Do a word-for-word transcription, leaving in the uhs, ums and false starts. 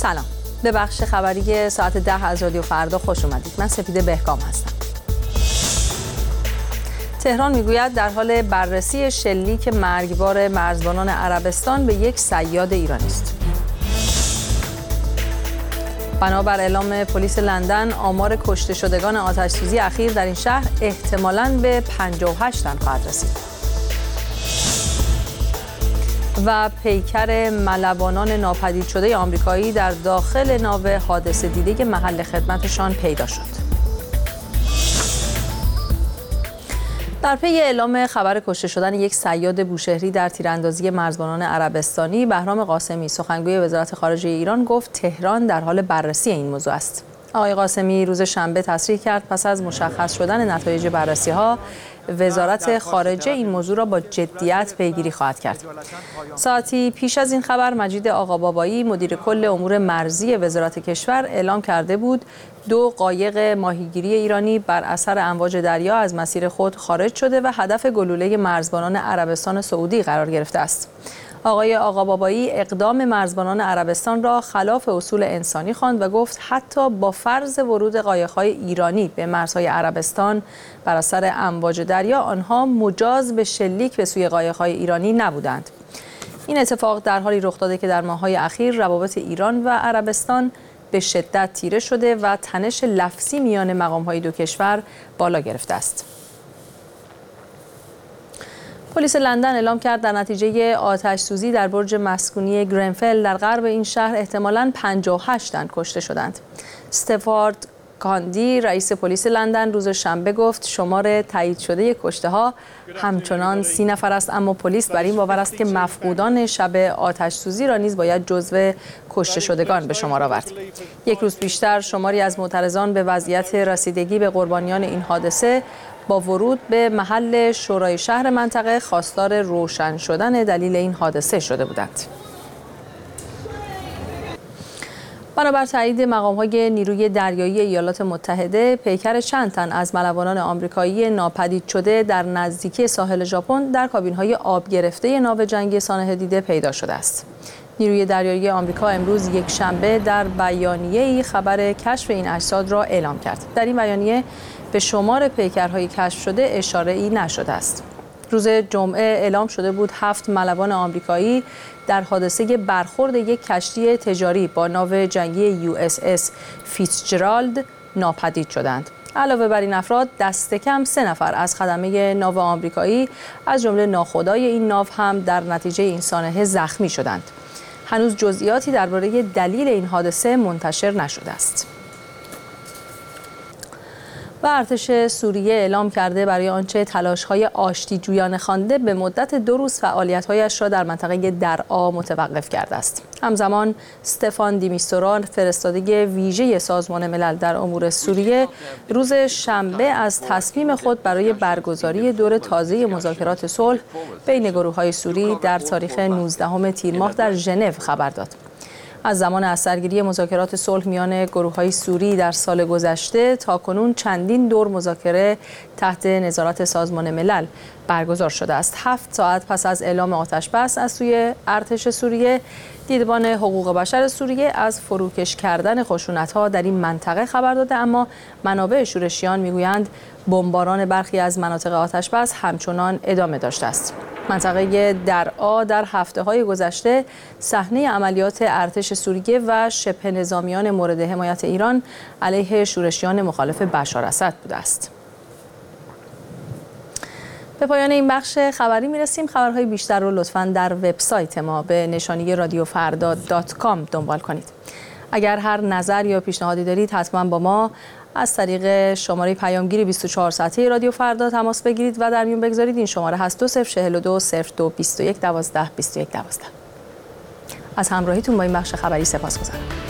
سلام، به بخش خبری ساعت ده از رادیو فردا خوش اومدید. من سپیده بهکام هستم. تهران میگوید در حال بررسی شلیک مرگبار مرزبانان عربستان به یک صیاد ایرانی است. بنابر اعلام پلیس لندن، آمار کشته شدگان آتش‌سوزی اخیر در این شهر احتمالاً به پنجاه و هشت تن خواهد رسید. و پیکر ملوانان ناپدید شده آمریکایی در داخل ناو حادثه دیده محل خدمتشان پیدا شد. در پی اعلام خبر کشته شدن یک صیاد بوشهری در تیراندازی مرزبانان عربستانی، بهرام قاسمی سخنگوی وزارت خارجه ایران گفت تهران در حال بررسی این موضوع است. آقای قاسمی روز شنبه تصریح کرد پس از مشخص شدن نتایج بررسی‌ها، وزارت خارجه این موضوع را با جدیت پیگیری خواهد کرد. ساعتی پیش از این خبر، مجید آقابابایی مدیر کل امور مرزی وزارت کشور اعلام کرده بود دو قایق ماهیگیری ایرانی بر اثر امواج دریا از مسیر خود خارج شده و هدف گلوله مرزبانان عربستان سعودی قرار گرفته است. آقای آقابابایی اقدام مرزبانان عربستان را خلاف اصول انسانی خواند و گفت حتی با فرض ورود قایق‌های ایرانی به مرزهای عربستان بر اثر امواج دریا، آنها مجاز به شلیک به سوی قایق‌های ایرانی نبودند. این اتفاق در حالی رخ داده که در ماه‌های اخیر روابط ایران و عربستان به شدت تیره شده و تنش لفظی میان مقام‌های دو کشور بالا گرفته است. پلیس لندن اعلام کرد در نتیجه آتش سوزی در برج مسکونی گرنفل در غرب این شهر احتمالاً پنجاه و هشت تن کشته شدند. استفارد کاندی رئیس پلیس لندن روز شنبه گفت شمار تایید شده کشته ها همچنان سی نفر است، اما پلیس بر این باور است که مفقودان شب آتش سوزی را نیز باید جزو کشته شدگان به شمار آورد. یک روز بیشتر شماری از معترضان به وضعیت رسیدگی به قربانیان این حادثه با ورود به محل شورای شهر منطقه خواستار روشن شدن دلیل این حادثه شده بودند. بنابر تایید مقام‌های نیروی دریایی ایالات متحده، پیکر چند تن از ملوانان آمریکایی ناپدید شده در نزدیکی ساحل ژاپن در کابین‌های آب گرفته ناو جنگی سانحه دیده پیدا شده است. نیروی دریایی آمریکا امروز یک شنبه در بیانیه‌ای خبر کشف این اجساد را اعلام کرد. در این بیانیه به شمار پیکرهای کشف شده اشاره‌ای نشده است. روز جمعه اعلام شده بود هفت ملوان آمریکایی در حادثه برخورد یک کشتی تجاری با ناو جنگی یو اس اس فیتزجرالد ناپدید شدند. علاوه بر این افراد، دست کم سه نفر از خدمه ناو آمریکایی از جمله ناخدای این ناو هم در نتیجه این سانحه زخمی شدند. هنوز جزئیاتی درباره دلیل این حادثه منتشر نشده است. و ارتش سوریه اعلام کرده برای آنچه تلاش‌های آشتی‌جویانه خوانده به مدت دو روز فعالیت‌هایش را در منطقه درعا متوقف کرده است. همزمان استفان دیمیستورا، فرستاده ویژه سازمان ملل در امور سوریه، روز شنبه از تصمیم خود برای برگزاری دور تازه مذاکرات صلح بین گروه‌های سوری در تاریخ نوزدهم تیر ماه در ژنو خبر داد. از زمان اثرگیری مذاکرات صلح میان گروه‌های سوری در سال گذشته تاکنون چندین دور مذاکره تحت نظارت سازمان ملل برگزار شده است. هفت ساعت پس از اعلام آتش‌بس از سوی ارتش سوریه، دیدبان حقوق بشر سوریه از فروکش کردن خشونت‌ها در این منطقه خبر داده، اما منابع شورشیان میگویند بمباران برخی از مناطق آتش‌بس همچنان ادامه داشته است. منطقه درعا در هفته‌های گذشته صحنه عملیات ارتش سوریه و شبه نظامیان مورد حمایت ایران علیه شورشیان مخالف بشار اسد بوده است. به پایان این بخش خبری میرسیم. خبرهای بیشتر رو لطفاً در وبسایت ما به نشانی رادیو فردا دات کام دنبال کنید. اگر هر نظر یا پیشنهادی دارید حتما با ما از طریق شماره پیامگیر بیست و چهار ساعته رادیو فردا تماس بگیرید و در میون بگذارید. این شماره هست دو صفر چهل و دو صفر دو بیست و یک دوازده بیست و یک دوازده. از همراهیتون با این بخش خبری سپاسگزارم.